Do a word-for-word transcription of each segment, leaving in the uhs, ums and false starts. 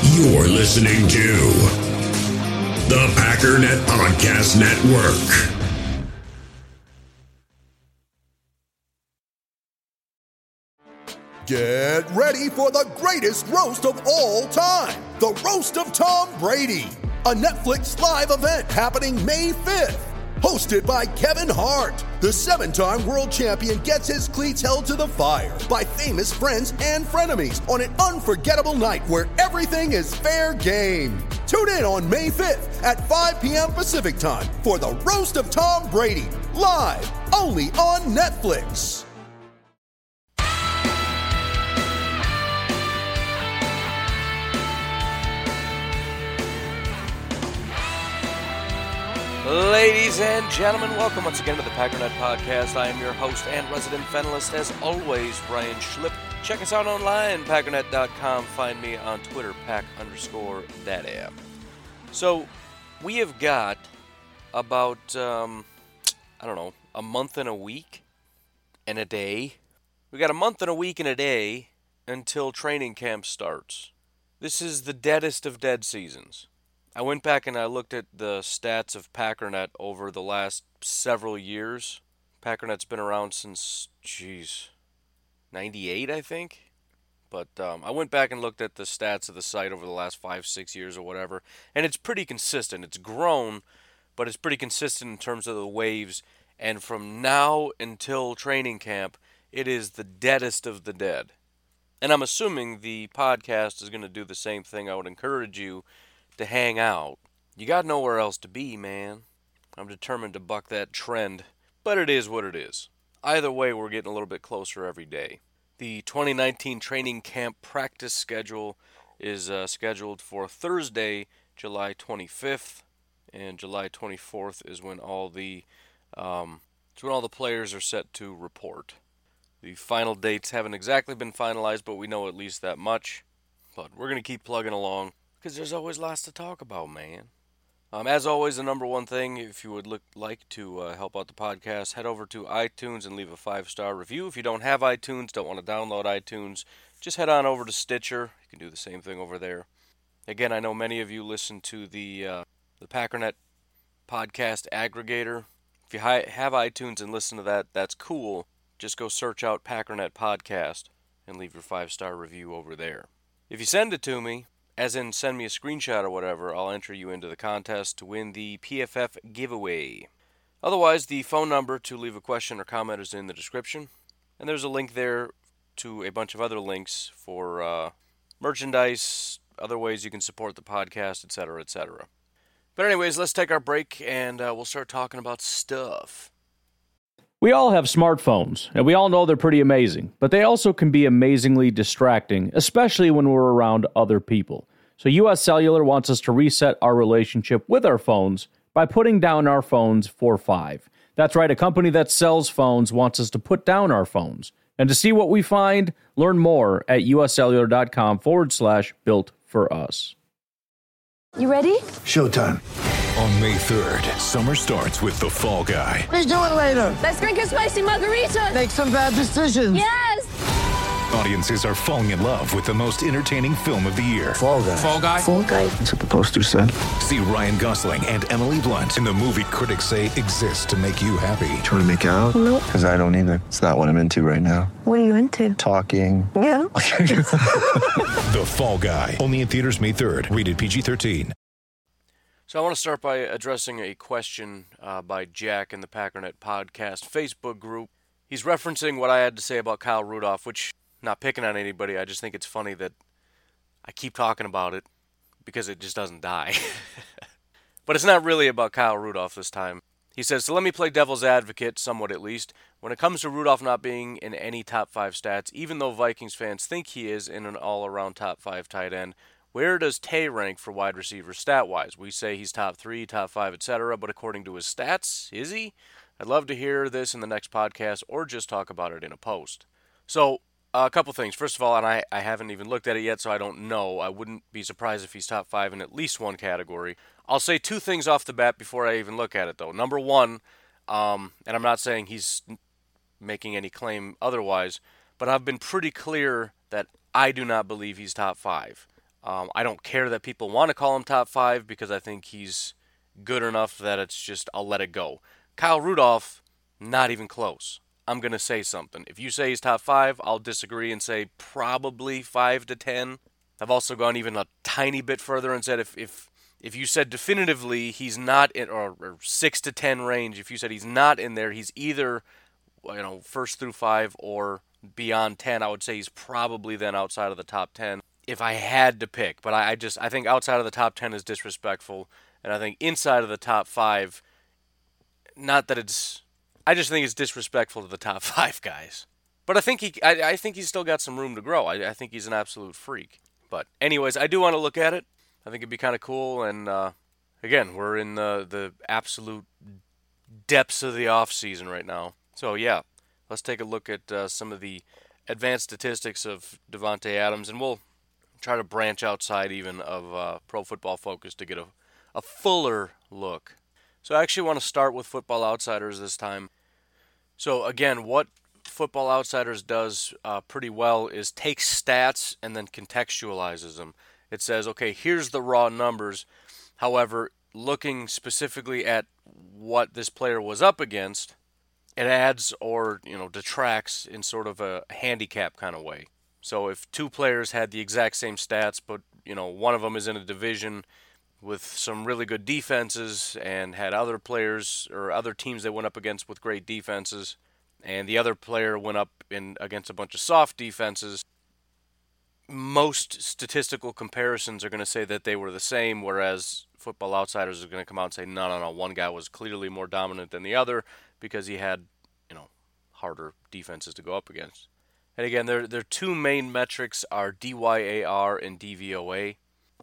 You're listening to the Packernet Podcast Network. Get ready for the greatest roast of all time, the Roast of Tom Brady, a Netflix live event happening May fifth. Hosted by Kevin Hart, the seven-time world champion gets his cleats held to the fire by famous friends and frenemies on an unforgettable night where everything is fair game. Tune in on May fifth at five p.m. Pacific time for the Roast of Tom Brady, live only on Netflix. Ladies and gentlemen, welcome once again to the Packernet Podcast. I am your host and resident finalist, as always, Brian Schlipp. Check us out online, packernet dot com. Find me on Twitter, pack underscore that am. So, we have got about, um, I don't know, a month and a week and a day. We got a month and a week and a day until training camp starts. This is the deadest of dead seasons. I went back and I looked at the stats of Packernet over the last several years. Packernet's been around since, geez, ninety-eight, I think. But um, I went back and looked at the stats of the site over the last five, six years or whatever, and it's pretty consistent. It's grown, but it's pretty consistent in terms of the waves. And from now until training camp, it is the deadest of the dead. And I'm assuming the podcast is going to do the same thing. I would encourage you to hang out. You got nowhere else to be, man. I'm determined to buck that trend, but it is what it is. Either way, we're getting a little bit closer every day. The twenty nineteen training camp practice schedule is uh, scheduled for Thursday, July twenty-fifth, and July twenty-fourth is when all the um, it's when all the players are set to report. The final dates haven't exactly been finalized, but we know at least that much. But we're going to keep plugging along, because there's always lots to talk about, man. Um, as always, the number one thing, if you would look, like to uh, help out the podcast, head over to iTunes and leave a five-star review. If you don't have iTunes, don't want to download iTunes, just head on over to Stitcher. You can do the same thing over there. Again, I know many of you listen to the uh, the Packernet podcast aggregator. If you hi- have iTunes and listen to that, that's cool. Just go search out Packernet Podcast and leave your five-star review over there. If you send it to me, as in send me a screenshot or whatever, I'll enter you into the contest to win the P F F giveaway. Otherwise, the phone number to leave a question or comment is in the description. And there's a link there to a bunch of other links for uh, merchandise, other ways you can support the podcast, et cetera, et cetera. But anyways, let's take our break and uh, we'll start talking about stuff. We all have smartphones, and we all know they're pretty amazing, but they also can be amazingly distracting, especially when we're around other people. So U S Cellular wants us to reset our relationship with our phones by putting down our phones for five. That's right, a company that sells phones wants us to put down our phones. And to see what we find, learn more at uscellular.com forward slash built for us. You ready? Showtime. On May third, summer starts with The Fall Guy. Let's do it later. Let's drink a spicy margarita. Make some bad decisions. Yes! Audiences are falling in love with the most entertaining film of the year. Fall Guy. Fall Guy? Fall guy. That's what the poster said. See Ryan Gosling and Emily Blunt in the movie critics say exists to make you happy. Trying to make it out? Nope. Because I don't either. It's not what I'm into right now. What are you into? Talking. Yeah. The Fall Guy. Only in theaters May third. Rated P G thirteen. So I want to start by addressing a question uh, by Jack in the Packernet Podcast Facebook group. He's referencing what I had to say about Kyle Rudolph, which, not picking on anybody, I just think it's funny that I keep talking about it because it just doesn't die. But it's not really about Kyle Rudolph this time. He says, so let me play devil's advocate, somewhat at least. When it comes to Rudolph not being in any top five stats, even though Vikings fans think he is in an all-around top five tight end, where does Tay rank for wide receivers stat-wise? We say he's top three, top five, et cetera, but according to his stats, is he? I'd love to hear this in the next podcast or just talk about it in a post. So, uh, a couple things. First of all, and I, I haven't even looked at it yet, so I don't know. I wouldn't be surprised if he's top five in at least one category. I'll say two things off the bat before I even look at it, though. Number one, um, and I'm not saying he's making any claim otherwise, but I've been pretty clear that I do not believe he's top five. Um, I don't care that people want to call him top five because I think he's good enough that it's just, I'll let it go. Kyle Rudolph, not even close. I'm going to say something. If you say he's top five, I'll disagree and say probably five to ten. I've also gone even a tiny bit further and said if if, if you said definitively he's not in, or, or six to ten range, if you said he's not in there, he's either, you know, first through five or beyond ten, I would say he's probably then outside of the top ten if I had to pick. But I, I just, I think outside of the top ten is disrespectful, and I think inside of the top five, not that it's, I just think it's disrespectful to the top five guys. But I think he, I, I think he's still got some room to grow. I, I think he's an absolute freak. But anyways, I do want to look at it. I think it'd be kind of cool. And uh, again, we're in the the absolute depths of the off season right now. So yeah, let's take a look at uh, some of the advanced statistics of Davante Adams, and we'll try to branch outside even of uh, Pro Football Focus to get a, a fuller look. So I actually want to start with Football Outsiders this time. So again, what Football Outsiders does uh, pretty well is takes stats and then contextualizes them. It says, okay, here's the raw numbers. However, looking specifically at what this player was up against, it adds or, you know, detracts in sort of a handicap kind of way. So if two players had the exact same stats, but, you know, one of them is in a division with some really good defenses and had other players or other teams they went up against with great defenses, and the other player went up in against a bunch of soft defenses, most statistical comparisons are going to say that they were the same, whereas Football Outsiders are going to come out and say, no, no, no, one guy was clearly more dominant than the other because he had, you know, harder defenses to go up against. And again, their their two main metrics are D Y A R and D V O A.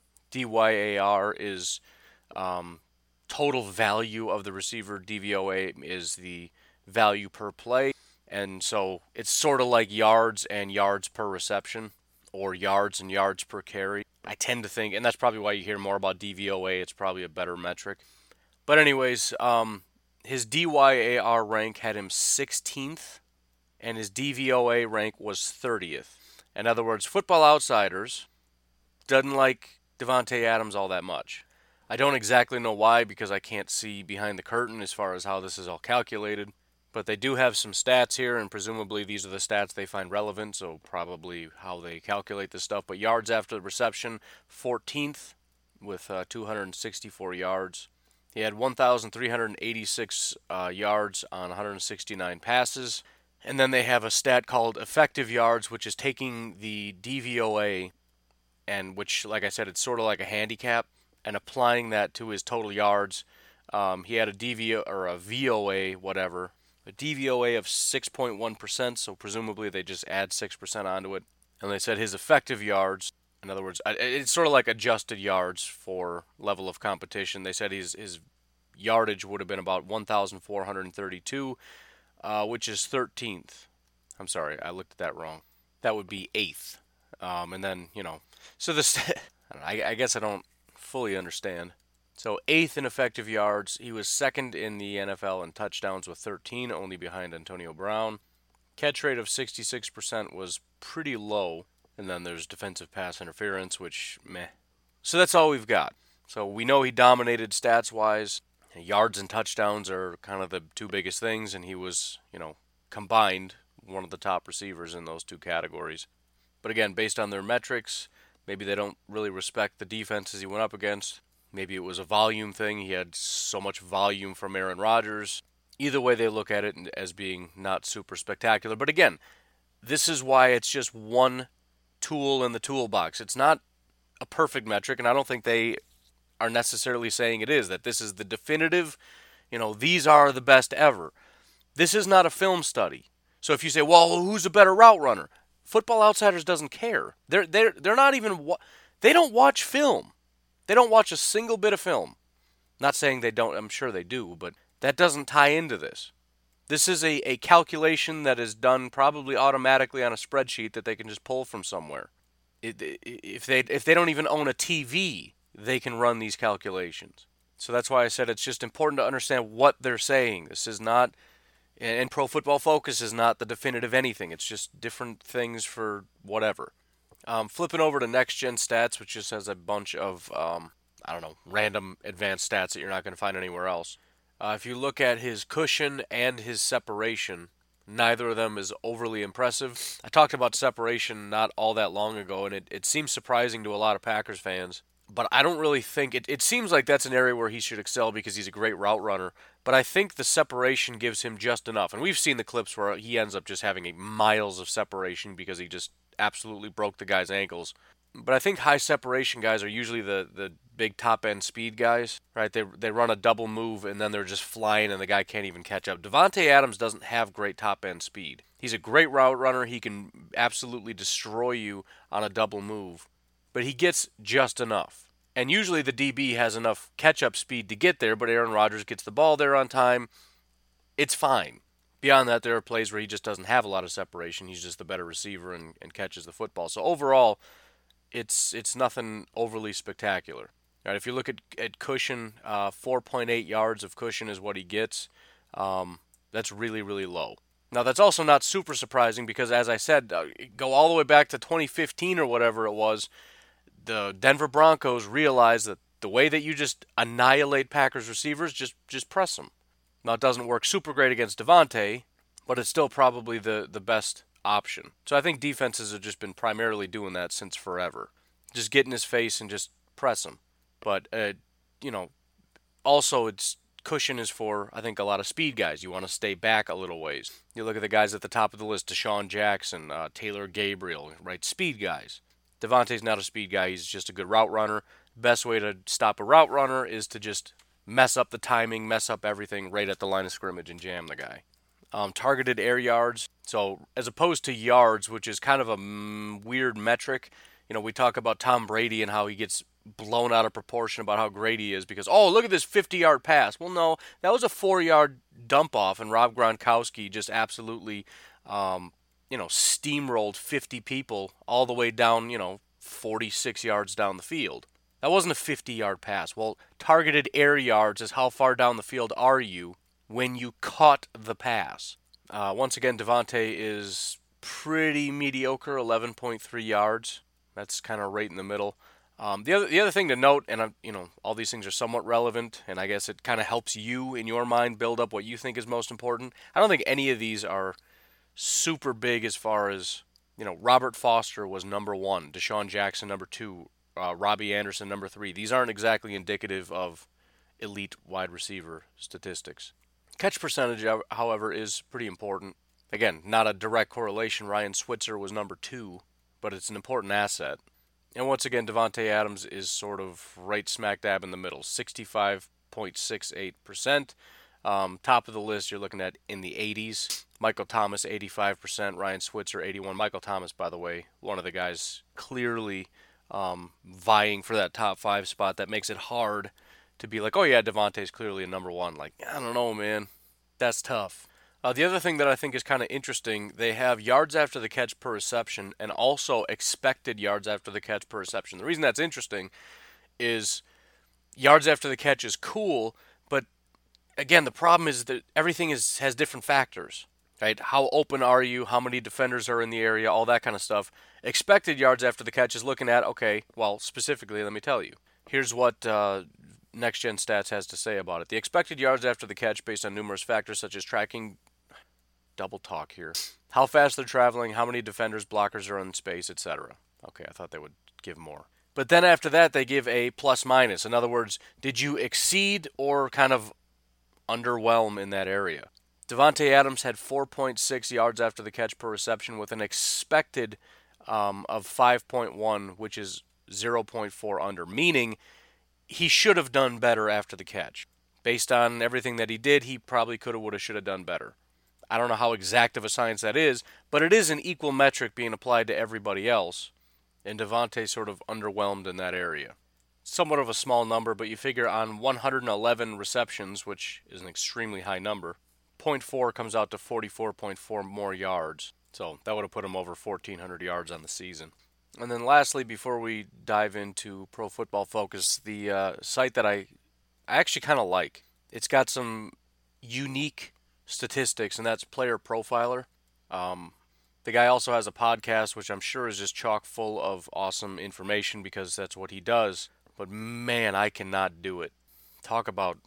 D Y A R is um, total value of the receiver. D V O A is the value per play. And so it's sort of like yards and yards per reception, or yards and yards per carry. I tend to think, and that's probably why you hear more about D V O A. It's probably a better metric. But anyways, um, his D Y A R rank had him sixteenth, and his D V O A rank was thirtieth. In other words, Football Outsiders doesn't like Davante Adams all that much. I don't exactly know why, because I can't see behind the curtain as far as how this is all calculated. But they do have some stats here, and presumably these are the stats they find relevant, so probably how they calculate this stuff. But yards after the reception, fourteenth with uh, two hundred sixty-four yards. He had one thousand three hundred eighty-six uh, yards on one hundred sixty-nine passes. And then they have a stat called effective yards, which is taking the D V O A, and which, like I said, it's sort of like a handicap, and applying that to his total yards. Um, he had a D V O or a V O A, whatever, a D V O A of six point one percent, so presumably they just add six percent onto it. And they said his effective yards, in other words, it's sort of like adjusted yards for level of competition. They said his, his yardage would have been about one thousand four hundred thirty-two, uh, which is thirteenth. I'm sorry, I looked at that wrong. That would be eighth. Um, and then, you know, so this, I, don't know, I, I guess I don't fully understand. So eighth in effective yards. He was second in the N F L in touchdowns with thirteen, only behind Antonio Brown. Catch rate of sixty-six percent was pretty low. And then there's defensive pass interference, which, meh. So that's all we've got. So we know he dominated stats-wise. Yards and touchdowns are kind of the two biggest things, and he was, you know, combined one of the top receivers in those two categories. But again, based on their metrics, maybe they don't really respect the defenses he went up against. Maybe it was a volume thing. He had so much volume from Aaron Rodgers. Either way, they look at it as being not super spectacular. But again, this is why it's just one tool in the toolbox. It's not a perfect metric, and I don't think they are necessarily saying it is, that this is the definitive, you know, these are the best ever. This is not a film study. So if you say, well, who's a better route runner? Football Outsiders doesn't care. They're they're they're not even wa- they don't watch film. They don't watch a single bit of film. Not saying they don't, I'm sure they do, but that doesn't tie into this. This is a, a calculation that is done probably automatically on a spreadsheet that they can just pull from somewhere. It, if they if they don't even own a T V, they can run these calculations. So that's why I said it's just important to understand what they're saying. This is not, and Pro Football Focus is not the definitive anything. It's just different things for whatever. Um, flipping over to Next Gen Stats, which just has a bunch of, um, I don't know, random advanced stats that you're not going to find anywhere else. Uh, if you look at his cushion and his separation, neither of them is overly impressive. I talked about separation not all that long ago, and it, it seems surprising to a lot of Packers fans. But I don't really think, it, it seems like that's an area where he should excel because he's a great route runner. But I think the separation gives him just enough. And we've seen the clips where he ends up just having a miles of separation because he just absolutely broke the guy's ankles. But I think high separation guys are usually the, the big top-end speed guys, right? They they run a double move, and then they're just flying, and the guy can't even catch up. Davante Adams doesn't have great top-end speed. He's a great route runner. He can absolutely destroy you on a double move. But he gets just enough. And usually the D B has enough catch-up speed to get there, but Aaron Rodgers gets the ball there on time. It's fine. Beyond that, there are plays where he just doesn't have a lot of separation. He's just the better receiver and, and catches the football. So overall, it's it's nothing overly spectacular. All right, if you look at, at cushion, uh, four point eight yards of cushion is what he gets. Um, that's really, really low. Now, that's also not super surprising because, as I said, uh, go all the way back to twenty fifteen or whatever it was, the Denver Broncos realized that the way that you just annihilate Packers receivers, just just press them. Now, it doesn't work super great against Davante, but it's still probably the, the best option. So I think defenses have just been primarily doing that since forever. Just get in his face and just press him. But, uh, you know, also it's cushion is for, I think, a lot of speed guys. You want to stay back a little ways. You look at the guys at the top of the list, Deshaun Jackson, uh, Taylor Gabriel, right? Speed guys. Davante's not a speed guy. He's just a good route runner. Best way to stop a route runner is to just mess up the timing, mess up everything right at the line of scrimmage and jam the guy. Um, targeted air yards. So as opposed to yards, which is kind of a mm, weird metric, you know, we talk about Tom Brady and how he gets blown out of proportion about how great he is because, oh, look at this fifty-yard pass. Well, no, that was a four-yard dump-off, and Rob Gronkowski just absolutely, um, you know, steamrolled fifty people all the way down, you know, forty-six yards down the field. That wasn't a fifty-yard pass. Well, targeted air yards is how far down the field are you when you caught the pass. Uh, once again, Davante is pretty mediocre, eleven point three yards. That's kind of right in the middle. Um, the other the other thing to note, and uh, you know, all these things are somewhat relevant, and I guess it kind of helps you in your mind build up what you think is most important. I don't think any of these are super big as far as, you know, Robert Foster was number one, Deshaun Jackson number two, uh, Robbie Anderson number three. These aren't exactly indicative of elite wide receiver statistics. Catch percentage, however, is pretty important. Again, not a direct correlation. Ryan Switzer was number two, but it's an important asset. And once again, Davante Adams is sort of right smack dab in the middle, sixty-five point six eight percent. Um, top of the list, you're looking at in the eighties. Michael Thomas, eighty-five percent. Ryan Switzer, eighty-one. Michael Thomas, by the way, one of the guys clearly um, vying for that top five spot. That makes it hard to be like, oh yeah, Davante's clearly a number one. Like, I don't know, man. That's tough. Uh, the other thing that I think is kind of interesting, they have yards after the catch per reception and also expected yards after the catch per reception. The reason that's interesting is yards after the catch is cool, but again, the problem is that everything is has different factors, right? How open are you? How many defenders are in the area? All that kind of stuff. Expected yards after the catch is looking at, okay, well, specifically, let me tell you. Here's what uh, Next Gen Stats has to say about it. The expected yards after the catch based on numerous factors such as tracking, double talk here, how fast they're traveling, how many defenders, blockers are in space, et cetera. Okay, I thought they would give more. But then after that, they give a plus minus. In other words, did you exceed or kind of underwhelm in that area? Davante Adams had four point six yards after the catch per reception with an expected um, of five point one, which is zero point four under, meaning he should have done better after the catch. Based on everything that he did, he probably could have, would have, should have done better. I don't know how exact of a science that is, but it is an equal metric being applied to everybody else, and Davante sort of underwhelmed in that area. Somewhat of a small number, but you figure on one hundred eleven receptions, which is an extremely high number, zero point four comes out to forty-four point four more yards. So that would have put him over fourteen hundred yards on the season. And then lastly, before we dive into Pro Football Focus, the uh, site that I, I actually kind of like. It's got some unique statistics, and that's Player Profiler. Um, The guy also has a podcast, which I'm sure is just chock full of awesome information because that's what he does. But man, I cannot do it. Talk about,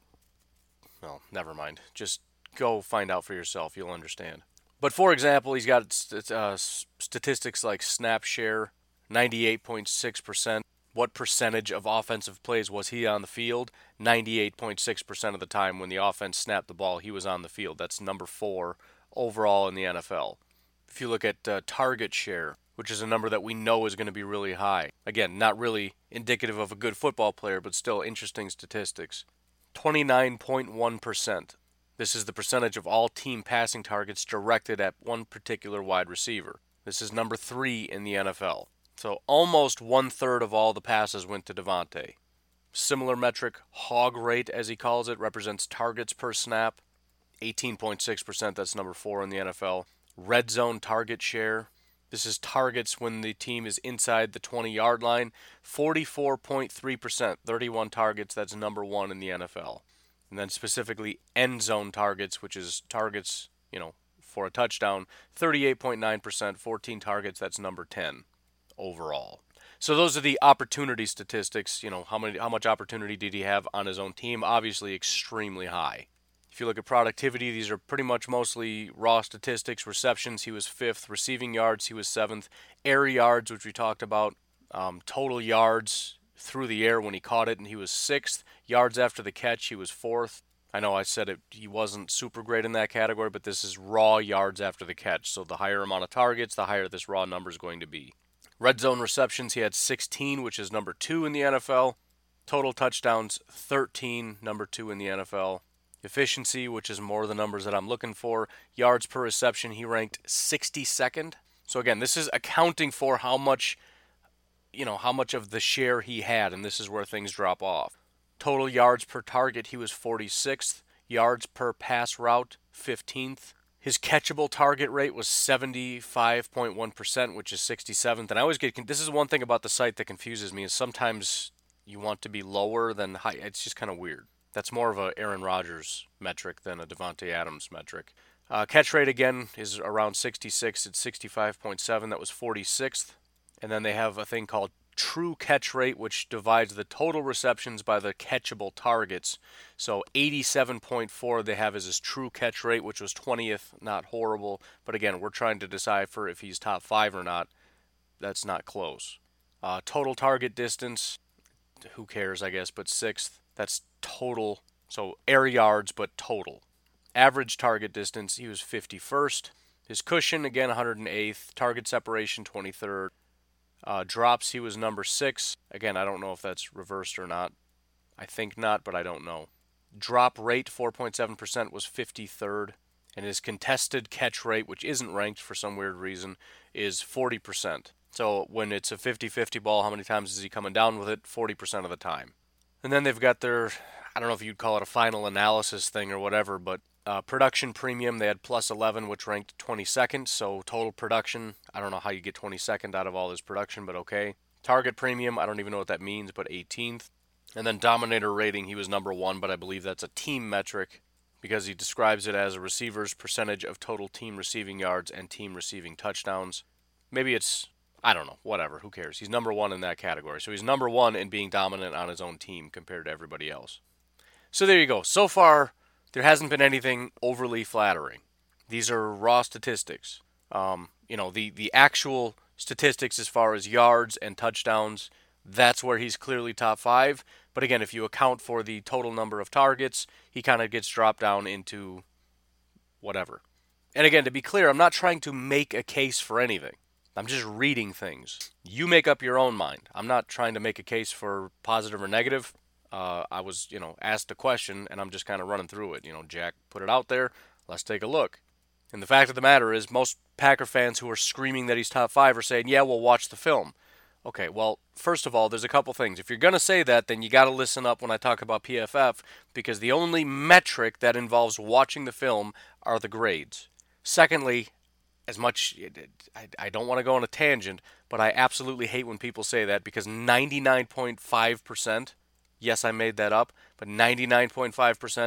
well, never mind. Just go find out for yourself. You'll understand. But for example, he's got uh, statistics like snap share, ninety-eight point six percent. What percentage of offensive plays was he on the field? ninety-eight point six percent of the time when the offense snapped the ball, he was on the field. That's number four overall in the N F L. If you look at uh, target share, which is a number that we know is going to be really high. Again, not really indicative of a good football player, but still interesting statistics. twenty-nine point one percent. This is the percentage of all team passing targets directed at one particular wide receiver. This is number three in the N F L. So almost one-third of all the passes went to Davante. Similar metric, hog rate as he calls it, represents targets per snap. eighteen point six percent, that's number four in the N F L. Red zone target share. This is targets when the team is inside the twenty-yard line. forty-four point three percent, thirty-one targets, that's number one in the N F L. And then specifically end zone targets, which is targets, you know, for a touchdown. thirty-eight point nine percent, fourteen targets, that's number ten overall. So those are the opportunity statistics. You know, how many, how much opportunity did he have on his own team? Obviously extremely high. If you look at productivity, these are pretty much mostly raw statistics. Receptions, he was fifth. Receiving yards, he was seventh. Air yards, which we talked about. Um, total yards through the air when he caught it, and he was sixth. Yards after the catch, he was fourth. I know I said it, he wasn't super great in that category, but this is raw yards after the catch. So the higher amount of targets, the higher this raw number is going to be. Red zone receptions, he had sixteen, which is number two in the N F L. Total touchdowns, thirteen, number two in the N F L. Efficiency, which is more the numbers that I'm looking for. Yards per reception, he ranked sixty-second. So again, this is accounting for how much, you know, how much of the share he had, and this is where things drop off. Total yards per target, he was forty-sixth. Yards per pass route, fifteenth. His catchable target rate was seventy-five point one percent, which is sixty-seventh. And I always get, this is one thing about the site that confuses me, is sometimes you want to be lower than high. It's just kind of weird. That's more of a Aaron Rodgers metric than a Davante Adams metric. Uh, catch rate, again, is around sixty-six. It's sixty-five point seven. That was forty-sixth. And then they have a thing called true catch rate, which divides the total receptions by the catchable targets. So eighty-seven point four they have as his true catch rate, which was twentieth. Not horrible. But again, we're trying to decipher if he's top five or not. That's not close. Uh, total target distance, who cares, I guess, but sixth. That's total, so air yards, but total. Average target distance, he was fifty-first. His cushion, again, one hundred eighth. Target separation, twenty-third. Uh, drops, he was number six. Again, I don't know if that's reversed or not. I think not, but I don't know. Drop rate, four point seven percent, was fifty-third. And his contested catch rate, which isn't ranked for some weird reason, is forty percent. So when it's a fifty-fifty ball, how many times is he coming down with it? forty percent of the time. And then they've got their, I don't know if you'd call it a final analysis thing or whatever, but uh, production premium, they had plus eleven, which ranked twenty-second. So total production, I don't know how you get twenty-second out of all this production, but okay. Target premium, I don't even know what that means, but eighteenth. And then dominator rating, he was number one, but I believe that's a team metric because he describes it as a receiver's percentage of total team receiving yards and team receiving touchdowns. Maybe it's, I don't know, whatever, who cares? He's number one in that category. So he's number one in being dominant on his own team compared to everybody else. So there you go. So far, there hasn't been anything overly flattering. These are raw statistics. Um, you know, the, the actual statistics as far as yards and touchdowns, that's where he's clearly top five. But again, if you account for the total number of targets, he kind of gets dropped down into whatever. And again, to be clear, I'm not trying to make a case for anything. I'm just reading things. You make up your own mind. I'm not trying to make a case for positive or negative. Uh, I was, you know, asked a question, and I'm just kind of running through it. You know, Jack put it out there. Let's take a look. And the fact of the matter is, most Packer fans who are screaming that he's top five are saying, yeah, we'll watch the film. Okay, well, first of all, there's a couple things. If you're going to say that, then you got to listen up when I talk about P F F, because the only metric that involves watching the film are the grades. Secondly, as much, I, I don't want to go on a tangent, but I absolutely hate when people say that, because ninety-nine point five percent, yes, I made that up, but ninety-nine point five percent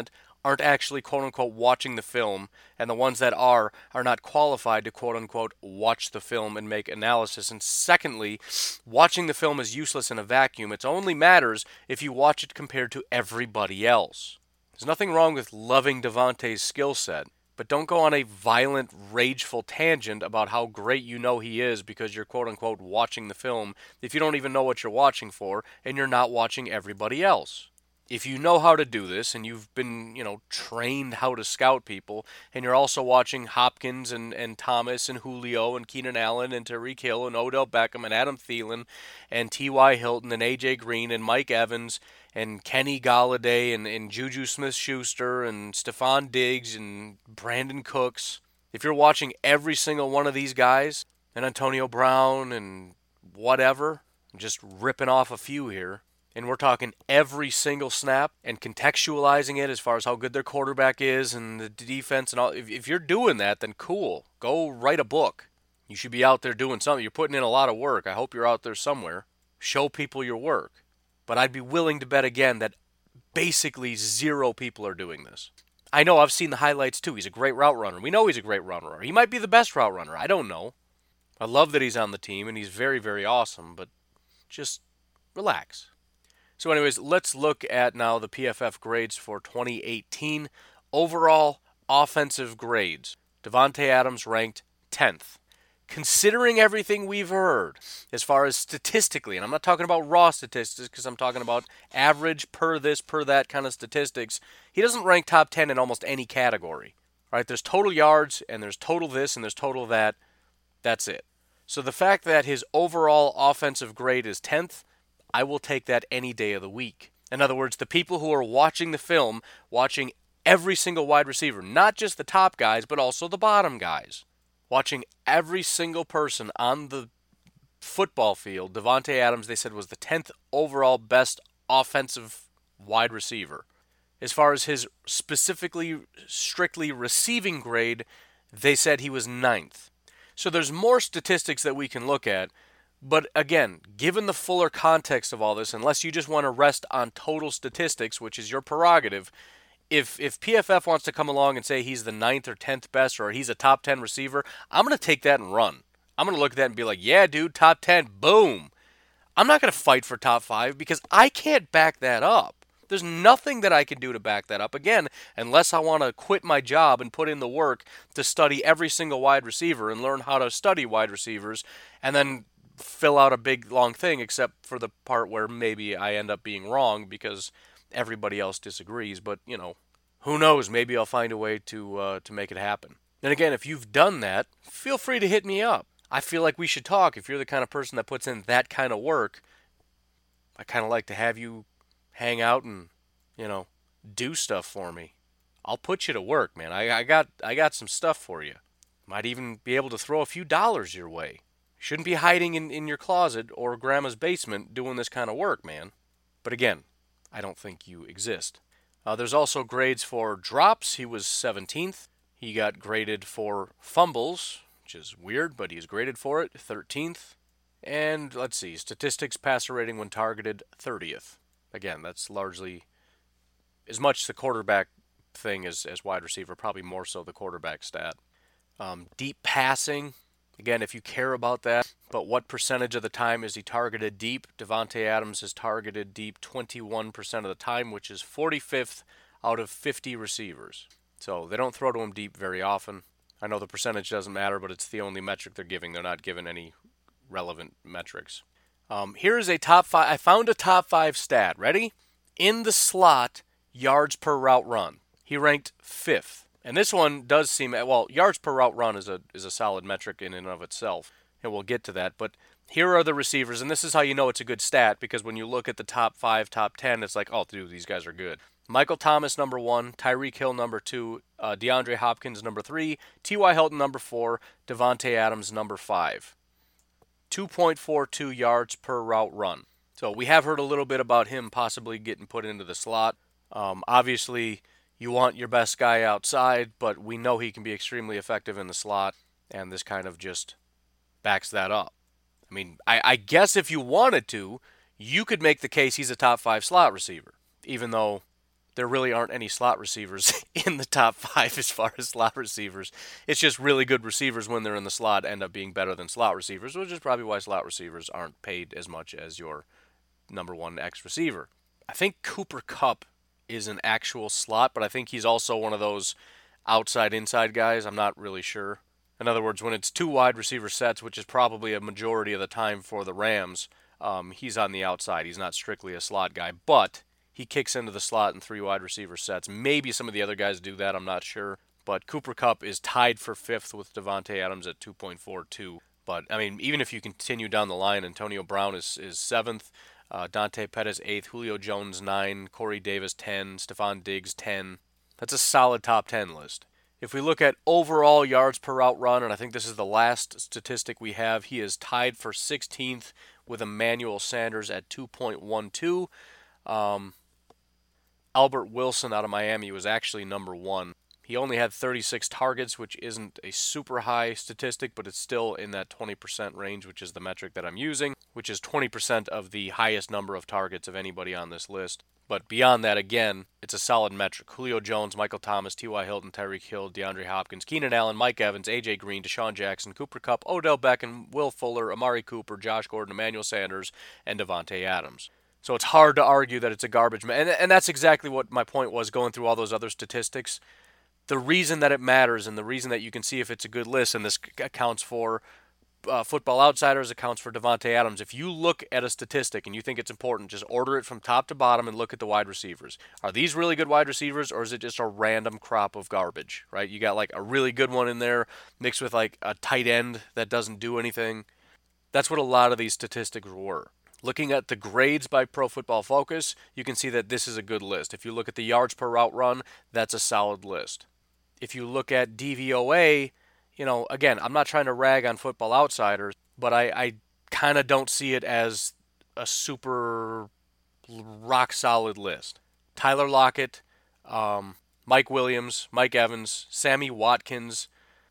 aren't actually quote-unquote watching the film, and the ones that are are not qualified to quote-unquote watch the film and make analysis. And secondly, watching the film is useless in a vacuum. It only matters if you watch it compared to everybody else. There's nothing wrong with loving Davante's skill set, but don't go on a violent, rageful tangent about how great you know he is because you're quote-unquote watching the film if you don't even know what you're watching for and you're not watching everybody else. If you know how to do this and you've been, you know, trained how to scout people, and you're also watching Hopkins and, and Thomas and Julio and Keenan Allen and Tyreek Hill and Odell Beckham and Adam Thielen and T Y. Hilton and A J. Green and Mike Evans and Kenny Golladay and, and Juju Smith-Schuster and Stephon Diggs and Brandon Cooks, if you're watching every single one of these guys, and Antonio Brown and whatever, I'm just ripping off a few here, and we're talking every single snap and contextualizing it as far as how good their quarterback is and the defense and all. If, if you're doing that, then cool. Go write a book. You should be out there doing something. You're putting in a lot of work. I hope you're out there somewhere. Show people your work. But I'd be willing to bet again that basically zero people are doing this. I know I've seen the highlights too. He's a great route runner. We know he's a great route runner. He might be the best route runner. I don't know. I love that he's on the team and he's very, very awesome. But just relax. So anyways, let's look at now the P F F grades for twenty eighteen. Overall offensive grades. Davante Adams ranked tenth. Considering everything we've heard as far as statistically, and I'm not talking about raw statistics because I'm talking about average per this, per that kind of statistics, he doesn't rank top ten in almost any category. Right? There's total yards, and there's total this, and there's total that. That's it. So the fact that his overall offensive grade is tenth, I will take that any day of the week. In other words, the people who are watching the film, watching every single wide receiver, not just the top guys, but also the bottom guys. Watching every single person on the football field, Davante Adams, they said, was the tenth overall best offensive wide receiver. As far as his specifically, strictly receiving grade, they said he was ninth. So there's more statistics that we can look at. But again, given the fuller context of all this, unless you just want to rest on total statistics, which is your prerogative, if if P F F wants to come along and say he's the ninth or tenth best or he's a top ten receiver, I'm going to take that and run. I'm going to look at that and be like, yeah, dude, top ten, boom. I'm not going to fight for top five because I can't back that up. There's nothing that I can do to back that up, again, unless I want to quit my job and put in the work to study every single wide receiver and learn how to study wide receivers and then fill out a big, long thing, except for the part where maybe I end up being wrong because everybody else disagrees. But, you know, who knows? Maybe I'll find a way to uh, to make it happen. And again, if you've done that, feel free to hit me up. I feel like we should talk. If you're the kind of person that puts in that kind of work, I kind of like to have you hang out and, you know, do stuff for me. I'll put you to work, man. I, I got I got some stuff for you. Might even be able to throw a few dollars your way. Shouldn't be hiding in, in your closet or grandma's basement doing this kind of work, man. But again, I don't think you exist. Uh, there's also grades for drops. He was seventeenth. He got graded for fumbles, which is weird, but he's graded for it, thirteenth. And let's see, statistics, passer rating when targeted, thirtieth. Again, that's largely as much the quarterback thing as, as wide receiver, probably more so the quarterback stat. Um, deep passing. Again, if you care about that, but what percentage of the time is he targeted deep? Davante Adams is targeted deep twenty-one percent of the time, which is forty-fifth out of fifty receivers. So they don't throw to him deep very often. I know the percentage doesn't matter, but it's the only metric they're giving. They're not giving any relevant metrics. Um, here is a top five. I found a top five stat. Ready? In the slot, yards per route run. He ranked fifth. And this one does seem, well, yards per route run is a is a solid metric in and of itself, and we'll get to that. But here are the receivers, and this is how you know it's a good stat, because when you look at the top five, top ten, it's like, oh, dude, these guys are good. Michael Thomas, number one. Tyreek Hill, number two. Uh, DeAndre Hopkins, number three. T Y. Hilton, number four. Davante Adams, number five. two point four two yards per route run. So we have heard a little bit about him possibly getting put into the slot. Um, obviously, you want your best guy outside, but we know he can be extremely effective in the slot, and this kind of just backs that up. I mean, I, I guess if you wanted to, you could make the case he's a top five slot receiver, even though there really aren't any slot receivers in the top five as far as slot receivers. It's just really good receivers when they're in the slot end up being better than slot receivers, which is probably why slot receivers aren't paid as much as your number one X receiver. I think Cooper Kupp is an actual slot, but I think he's also one of those outside-inside guys. I'm not really sure. In other words, when it's two wide receiver sets, which is probably a majority of the time for the Rams, um, he's on the outside. He's not strictly a slot guy, but he kicks into the slot in three wide receiver sets. Maybe some of the other guys do that, I'm not sure. But Cooper Kupp is tied for fifth with Davante Adams at two point four two. But, I mean, even if you continue down the line, Antonio Brown is, is seventh, uh, Dante Pettis eighth, Julio Jones nine, Corey Davis ten, Stephon Diggs ten. That's a solid top ten list. If we look at overall yards per route run, and I think this is the last statistic we have, he is tied for sixteenth with Emmanuel Sanders at two point one two. Um, Albert Wilson out of Miami was actually number one. He only had thirty-six targets, which isn't a super high statistic, but it's still in that twenty percent range, which is the metric that I'm using, which is twenty percent of the highest number of targets of anybody on this list. But beyond that, again, it's a solid metric. Julio Jones, Michael Thomas, T Y. Hilton, Tyreek Hill, DeAndre Hopkins, Keenan Allen, Mike Evans, A J Green, Deshaun Jackson, Cooper Kupp, Odell Beckham, Will Fuller, Amari Cooper, Josh Gordon, Emmanuel Sanders, and Davante Adams. So it's hard to argue that it's a garbage man. And, and that's exactly what my point was going through all those other statistics. The reason that it matters and the reason that you can see if it's a good list, and this accounts for uh, Football Outsiders, accounts for Davante Adams. If you look at a statistic and you think it's important, just order it from top to bottom and look at the wide receivers. Are these really good wide receivers, or is it just a random crop of garbage, right? You got like a really good one in there mixed with like a tight end that doesn't do anything. That's what a lot of these statistics were. Looking at the grades by Pro Football Focus, you can see that this is a good list. If you look at the yards per route run, that's a solid list. If you look at D V O A, you know, again, I'm not trying to rag on Football Outsiders, but I, I kind of don't see it as a super rock-solid list. Tyler Lockett, um, Mike Williams, Mike Evans, Sammy Watkins,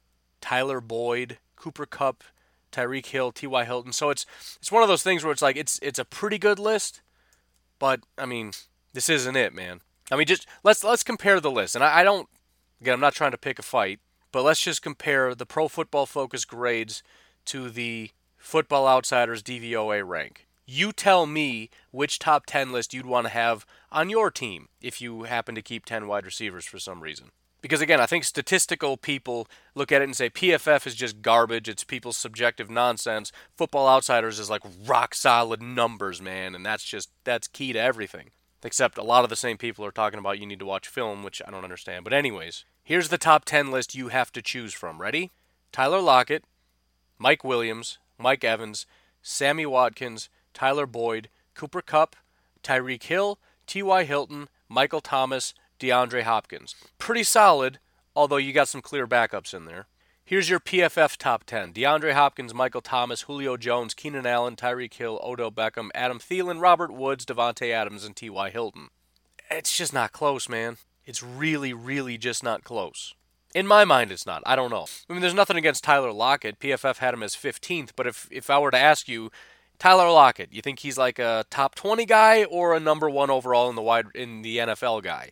Tyler Boyd, Cooper Kupp, Tyreek Hill, T Y. Hilton. So it's it's one of those things where it's like it's it's a pretty good list, but I mean, this isn't it, man. I mean, just let's let's compare the list. And I, I don't again, I'm not trying to pick a fight, but let's just compare the Pro Football Focus grades to the Football Outsiders D V O A rank. You tell me which top ten list you'd want to have on your team if you happen to keep ten wide receivers for some reason. Because, again, I think statistical people look at it and say P F F is just garbage. It's people's subjective nonsense. Football Outsiders is like rock-solid numbers, man, and that's just that's key to everything. Except a lot of the same people are talking about you need to watch film, which I don't understand. But anyways, here's the top ten list you have to choose from. Ready? Tyler Lockett, Mike Williams, Mike Evans, Sammy Watkins, Tyler Boyd, Cooper Kupp, Tyreek Hill, T Y. Hilton, Michael Thomas, DeAndre Hopkins. Pretty solid, although you got some clear backups in there. Here's your P F F top ten. DeAndre Hopkins, Michael Thomas, Julio Jones, Keenan Allen, Tyreek Hill, Odell Beckham, Adam Thielen, Robert Woods, Davante Adams, and T Y. Hilton. It's just not close, man. It's really, really just not close. In my mind, it's not. I don't know. I mean, there's nothing against Tyler Lockett. P F F had him as fifteenth, but if, if I were to ask you, Tyler Lockett, you think he's like a top twenty guy or a number one overall in the wide in the N F L guy?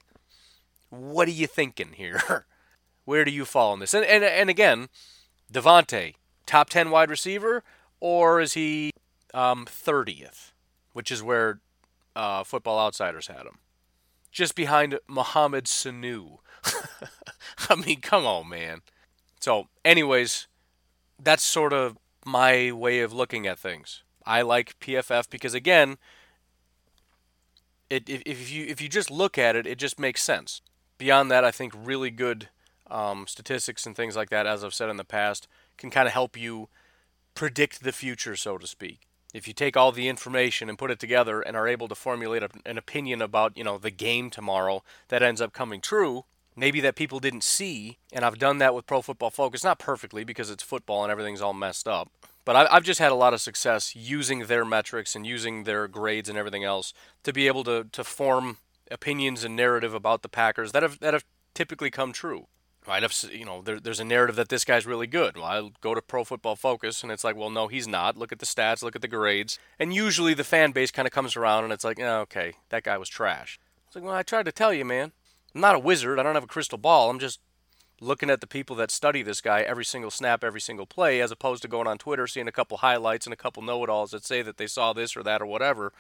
What are you thinking here? Where do you fall in this? And and, and again, Davante, top ten wide receiver, or is he um, thirtieth, which is where uh, Football Outsiders had him? Just behind Mohamed Sanu. I mean, come on, man. So, anyways, that's sort of my way of looking at things. I like P F F because, again, it, if, if you if you just look at it, it just makes sense. Beyond that, I think really good um, statistics and things like that, as I've said in the past, can kind of help you predict the future, so to speak. If you take all the information and put it together and are able to formulate a, an opinion about, you know, the game tomorrow that ends up coming true, maybe that people didn't see, and I've done that with Pro Football Focus, not perfectly because it's football and everything's all messed up, but I've just had a lot of success using their metrics and using their grades and everything else to be able to, to form opinions and narrative about the Packers that have that have typically come true. Right? If, you know, there, there's a narrative that this guy's really good. Well, I go to Pro Football Focus, and it's like, well, no, he's not. Look at the stats, look at the grades. And usually the fan base kind of comes around, and it's like, oh, okay, that guy was trash. It's like, well, I tried to tell you, man. I'm not a wizard. I don't have a crystal ball. I'm just looking at the people that study this guy every single snap, every single play, as opposed to going on Twitter, seeing a couple highlights and a couple know-it-alls that say that they saw this or that or whatever.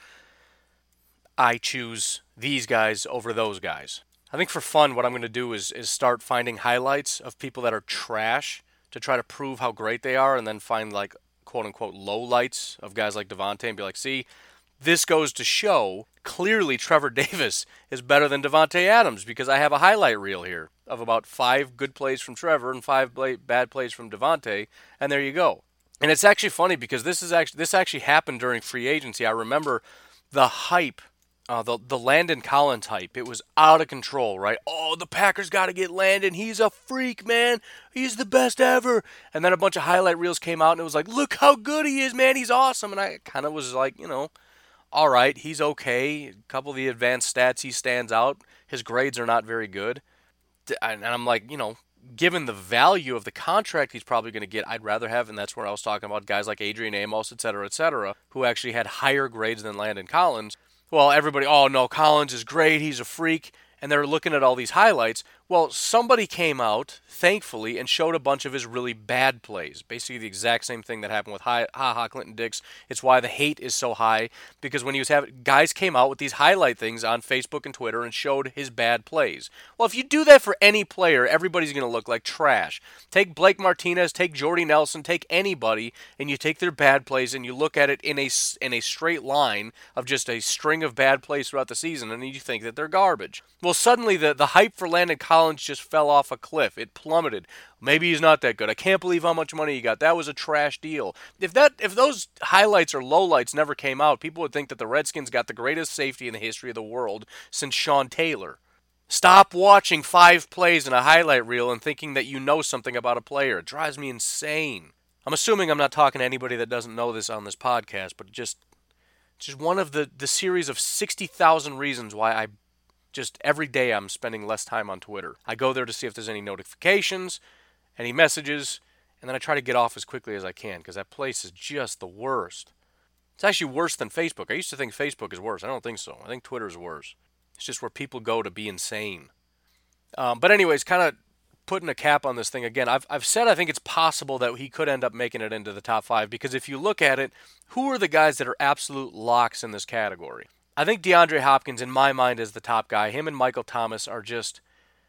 I choose these guys over those guys. I think for fun, what I'm going to do is, is start finding highlights of people that are trash to try to prove how great they are, and then find, like, quote-unquote lowlights of guys like Davante and be like, see, this goes to show clearly Trevor Davis is better than Davante Adams because I have a highlight reel here of about five good plays from Trevor and five bad plays from Davante, and there you go. And it's actually funny because this is actually this actually happened during free agency. I remember the hype, uh, the the Landon Collins hype. It was out of control, right? Oh, the Packers got to get Landon. He's a freak, man. He's the best ever. And then a bunch of highlight reels came out, and it was like, look how good he is, man. He's awesome. And I kind of was like, you know, all right, he's okay. A couple of the advanced stats, he stands out. His grades are not very good. And I'm like, you know, given the value of the contract he's probably going to get, I'd rather have, and that's where I was talking about guys like Adrian Amos, et cetera, et cetera, who actually had higher grades than Landon Collins. Well, everybody, oh, no, Collins is great, he's a freak, and they're looking at all these highlights. Well, somebody came out, thankfully, and showed a bunch of his really bad plays. Basically the exact same thing that happened with Ha Ha Clinton Dix. It's why the hate is so high, because when he was having, guys came out with these highlight things on Facebook and Twitter and showed his bad plays. Well, if you do that for any player, everybody's going to look like trash. Take Blake Martinez, take Jordy Nelson, take anybody, and you take their bad plays and you look at it in a, in a straight line of just a string of bad plays throughout the season, and you think that they're garbage. Well, suddenly the, the hype for Landon Collins just fell off a cliff. It plummeted. Maybe he's not that good. I can't believe how much money he got. That was a trash deal. If that, if those highlights or lowlights never came out, people would think that the Redskins got the greatest safety in the history of the world since Sean Taylor. Stop watching five plays in a highlight reel and thinking that you know something about a player. It drives me insane. I'm assuming I'm not talking to anybody that doesn't know this on this podcast, but just, just one of the, the series of sixty thousand reasons why I Just every day I'm spending less time on Twitter. I go there to see if there's any notifications, any messages, and then I try to get off as quickly as I can because that place is just the worst. It's actually worse than Facebook. I used to think Facebook is worse. I don't think so. I think Twitter is worse. It's just where people go to be insane. Um, but anyways, kind of putting a cap on this thing again, I've, I've said I think it's possible that he could end up making it into the top five because if you look at it, who are the guys that are absolute locks in this category? I think DeAndre Hopkins, in my mind, is the top guy. Him and Michael Thomas are just,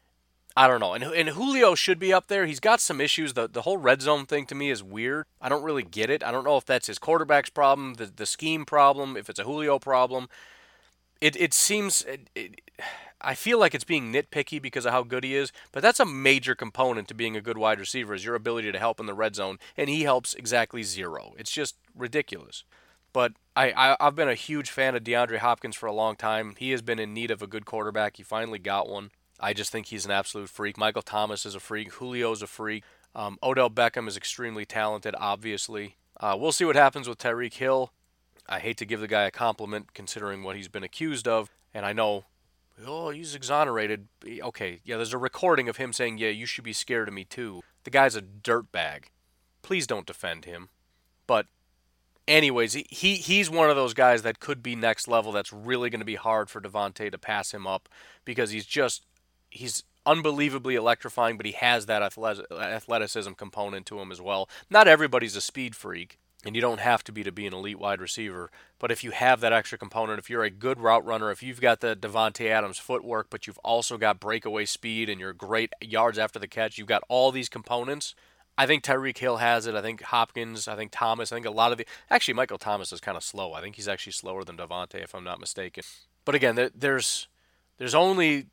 I don't know. And, and Julio should be up there. He's got some issues. The the whole red zone thing to me is weird. I don't really get it. I don't know if that's his quarterback's problem, the, the scheme problem, if it's a Julio problem. It it seems, it, it, I feel like it's being nitpicky because of how good he is, but that's a major component to being a good wide receiver is your ability to help in the red zone, and he helps exactly zero. It's just ridiculous. But I, I, I've been a huge fan of DeAndre Hopkins for a long time. He has been in need of a good quarterback. He finally got one. I just think he's an absolute freak. Michael Thomas is a freak. Julio's a freak. Um, Odell Beckham is extremely talented, obviously. Uh, we'll see what happens with Tyreek Hill. I hate to give the guy a compliment considering what he's been accused of. And I know, oh, he's exonerated. Okay, yeah, there's a recording of him saying, yeah, you should be scared of me too. The guy's a dirtbag. Please don't defend him. But anyways, he he's one of those guys that could be next level that's really going to be hard for Davante to pass him up because he's just, he's unbelievably electrifying, but he has that athleticism component to him as well. Not everybody's a speed freak, and you don't have to be to be an elite wide receiver, but if you have that extra component, if you're a good route runner, if you've got the Davante Adams footwork, but you've also got breakaway speed and you're great yards after the catch, you've got all these components. I think Tyreek Hill has it. I think Hopkins, I think Thomas, I think a lot of the... Actually, Michael Thomas is kind of slow. I think he's actually slower than Davante, if I'm not mistaken. But again, there's there's only...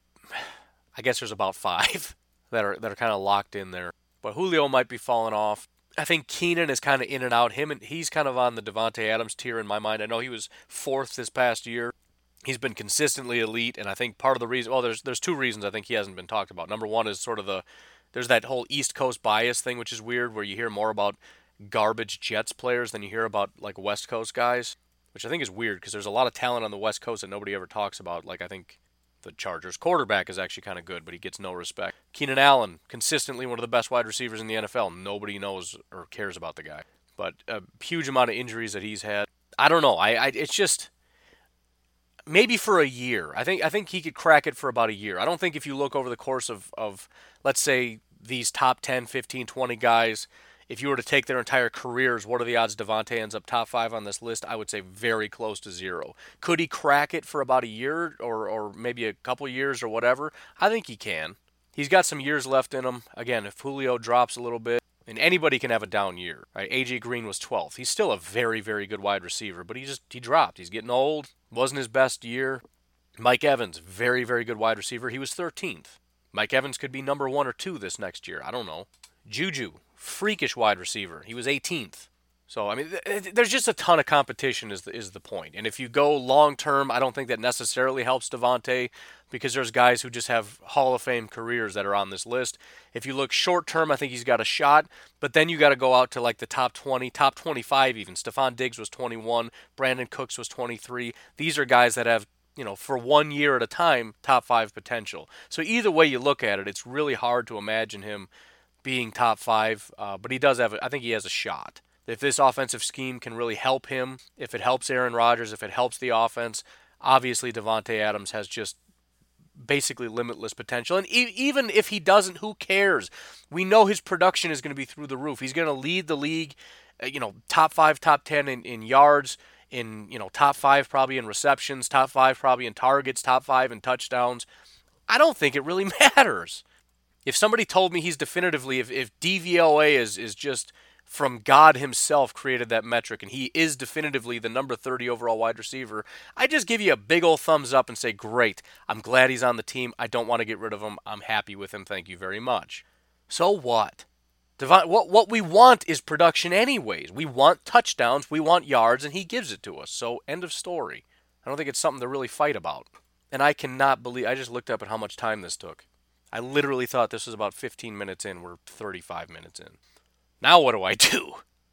I guess there's about five that are that are kind of locked in there. But Julio might be falling off. I think Keenan is kind of in and out. Him and he's kind of on the Davante Adams tier in my mind. I know he was fourth this past year. He's been consistently elite, and I think part of the reason... Well, there's there's two reasons I think he hasn't been talked about. Number one is sort of the... There's that whole East Coast bias thing, which is weird, where you hear more about garbage Jets players than you hear about like West Coast guys, which I think is weird because there's a lot of talent on the West Coast that nobody ever talks about. Like I think the Chargers quarterback is actually kind of good, but he gets no respect. Keenan Allen, consistently one of the best wide receivers in the N F L. Nobody knows or cares about the guy. But a huge amount of injuries that he's had. I don't know. I, I it's just... maybe for a year. I think I think he could crack it for about a year. I don't think if you look over the course of, of let's say, these top ten, fifteen, twenty guys, if you were to take their entire careers, what are the odds Davante ends up top five on this list? I would say very close to zero. Could he crack it for about a year or, or maybe a couple years or whatever? I think he can. He's got some years left in him. Again, if Julio drops a little bit, and anybody can have a down year, right? A J Green was twelfth. He's still a very, very good wide receiver, but he just he dropped. He's getting old. Wasn't his best year. Mike Evans, very, very good wide receiver. He was thirteenth. Mike Evans could be number one or two this next year. I don't know. Juju, freakish wide receiver. He was eighteenth. So, I mean, th- there's just a ton of competition is the, is the point. And if you go long-term, I don't think that necessarily helps Davante because there's guys who just have Hall of Fame careers that are on this list. If you look short-term, I think he's got a shot. But then you got to go out to like the top twenty, top twenty-five even. Stephon Diggs was twenty-one. Brandon Cooks was twenty-three. These are guys that have, you know, for one year at a time, top five potential. So either way you look at it, it's really hard to imagine him being top five. Uh, but he does have, I think he has a shot. If this offensive scheme can really help him, if it helps Aaron Rodgers, if it helps the offense, obviously Davante Adams has just basically limitless potential. And e- even if he doesn't, who cares? We know his production is going to be through the roof. He's going to lead the league, uh, you know, top five, top ten in, in yards, in, you know, top five probably in receptions, top five probably in targets, top five in touchdowns. I don't think it really matters. If somebody told me he's definitively, if, if D V O A is, is just from God himself created that metric, and he is definitively the number thirty overall wide receiver, I just give you a big old thumbs up and say, great, I'm glad he's on the team. I don't want to get rid of him. I'm happy with him. Thank you very much. So what? Devon, what, what we want is production anyways. We want touchdowns, we want yards, and he gives it to us. So end of story. I don't think it's something to really fight about. And I cannot believe, I just looked up at how much time this took. I literally thought this was about fifteen minutes in. We're thirty-five minutes in. Now what do I do?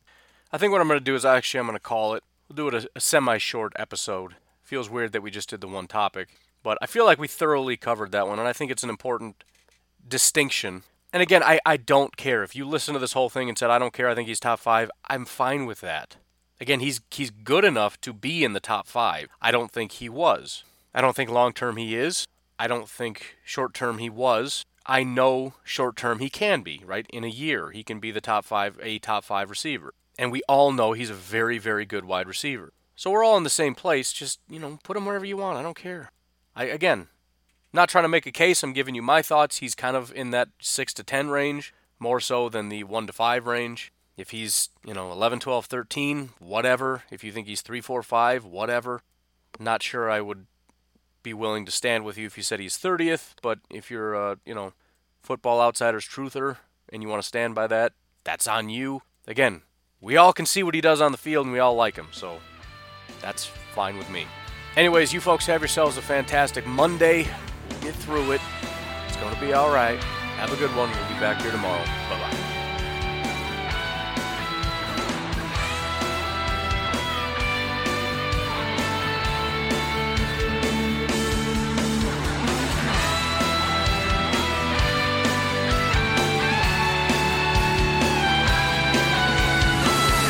I think what I'm going to do is actually I'm going to call it. We'll do it a, a semi-short episode. Feels weird that we just did the one topic, but I feel like we thoroughly covered that one, and I think it's an important distinction. And again, I, I don't care. If you listen to this whole thing and said, I don't care, I think he's top five, I'm fine with that. Again, he's he's good enough to be in the top five. I don't think he was. I don't think long-term he is. I don't think short-term he was. I know short-term he can be, right? In a year, he can be the top five, a top five receiver. And we all know he's a very, very good wide receiver. So we're all in the same place. Just, you know, put him wherever you want. I don't care. I, again, not trying to make a case. I'm giving you my thoughts. He's kind of in that six to ten range, more so than the one to five range. If he's, you know, eleven, twelve, thirteen, whatever. If you think he's three, four, five, whatever. Not sure I would be willing to stand with you if you said he's thirtieth, but if you're a, you know, Football Outsiders truther and you want to stand by that, that's on you. Again, we all can see what he does on the field and we all like him, so that's fine with me. Anyways, you folks have yourselves a fantastic Monday. We'll get through it. It's going to be all right. Have a good one. We'll be back here tomorrow. Bye-bye.